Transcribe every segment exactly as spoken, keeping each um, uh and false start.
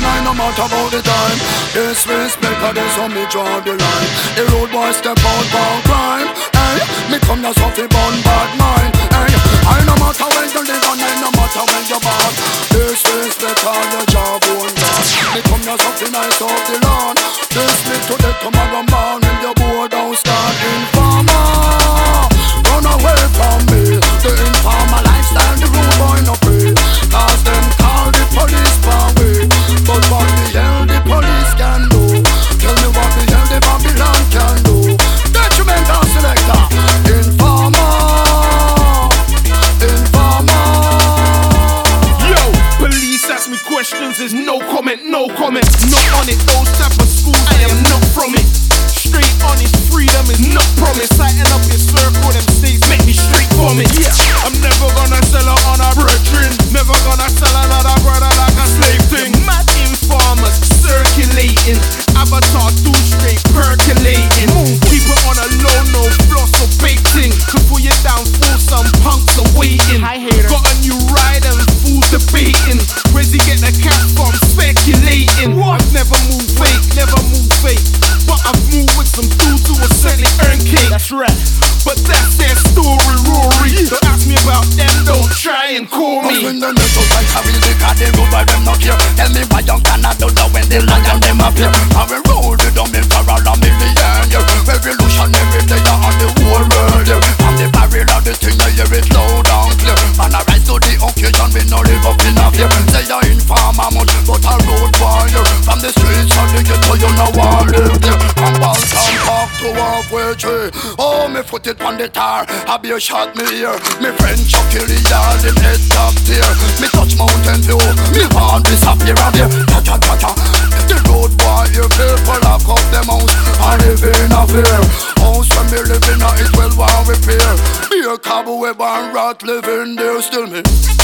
I no matter about the time. Disrespect or this how me draw the line. The road boy step out for crime. Hey, me come to suffer bun bad mind. Hey, I no matter when you live and I no matter when you born. Disrespect all your job won't last. Me come to suffer nice off the lawn. This me to the tomorrow morning. Your boy don't start informer. Run away from me. The informer lifestyle, the road boy no free. Cause them call the police for we. But what the hell the police can do? Tell me what the hell the Babylon can do. Detrimental selector. Informer. Informer. Yo, police ask me questions, there's no comment, no comment. Not on it, those type of schools, I am not from it. Straight honest freedom is not promised. Sighting up your circle, them states make me straight from it. Yeah, I'm never gonna sell her on a brethren. Never gonna sell another brother like a slave thing. Mad informers circulating. Avatar too straight percolating. Keep it on a low, no floss or baiting. Could pull you down full, some punks are waiting. Got a new ride and fool debating. Where's he get the cap from? Speculating. I've never moved fake, never moved fake. But I've moved with some dudes who will certainly earn cake. That's right. But that's their story, Rory. Don't ask me about them, don't try and call me. When the little guys have been sick, they go by them not here. Tell me why you cannot do that when the lion them appear. I will roll the dumb in for all a million years. Revolutionary day on the whole world. From the barrel of the thing, I hear it loud and clear. Man, I rise to the occasion, we no live up in a fear. Say you're informer much, but a road warrior. From the streets of the ghetto, you know I live there. From Balkan Park to halfway tree. Oh, me foot it on the tar, I be a shot me here. Me friend Chucky the yard in head top tier. Me touch Mountain View, me want disappear out there. Cha cha cha cha. The road boy, you people lock up them house and live in a fear. House when me live in a it well want repair. Be a cobweb and rat living there still me.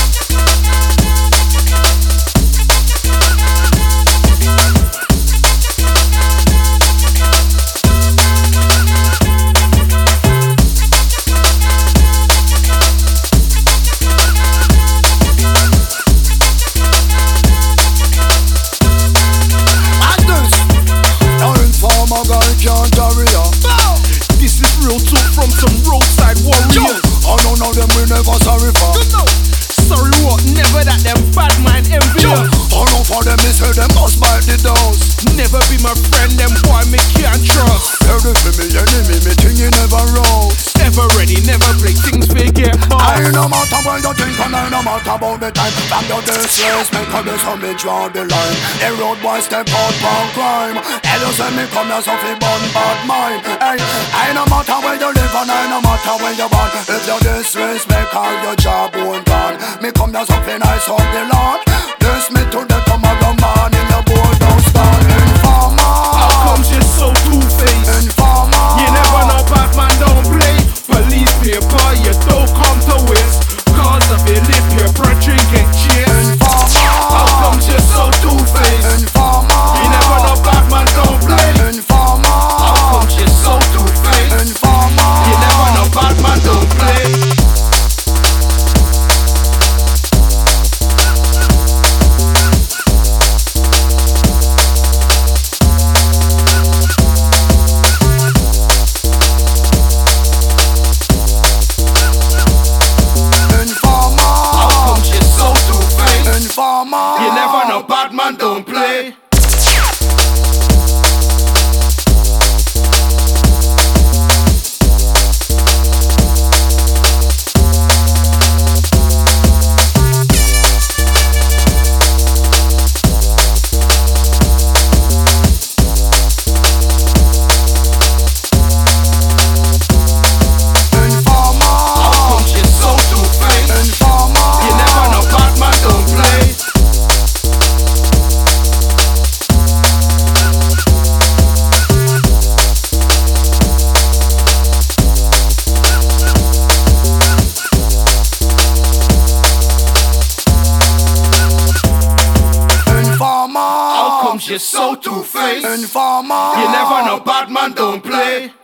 This is real talk from some roadside warriors. Oh no, no, them we never sorry for. Sorry what? Never that them bad mind envious. Oh no, for them is them must bite the dust. Never be my friend, them boy me can't trust. Ready for me enemy, me thing you never rose. Ever ready, never play things we get boss. I no matter when you think and I no matter about the time. From your disrespect, cause this how me draw the line. A road boy step out for crime. Hell you say me come here so fi bun bad mind. Hey, I no matter where you live and I no matter where you born. If you disrespect, call your job won't gone. Me come here so fi nice of the Lord. This me to the tomorrow morning. Your boy don't start informer. How comes you so two-faced? Informer. You never know Batman don't play. Police paper, you don't come to waste. Cause of your lip, your brethren get chased. How comes you so two-faced? Informer. You never know Batman don't play. Informer. How comes you so two-faced? Informer. You never know Batman don't play. Informer. You never know Batman don't play. You're so two-faced. Informer. You never know Batman don't play.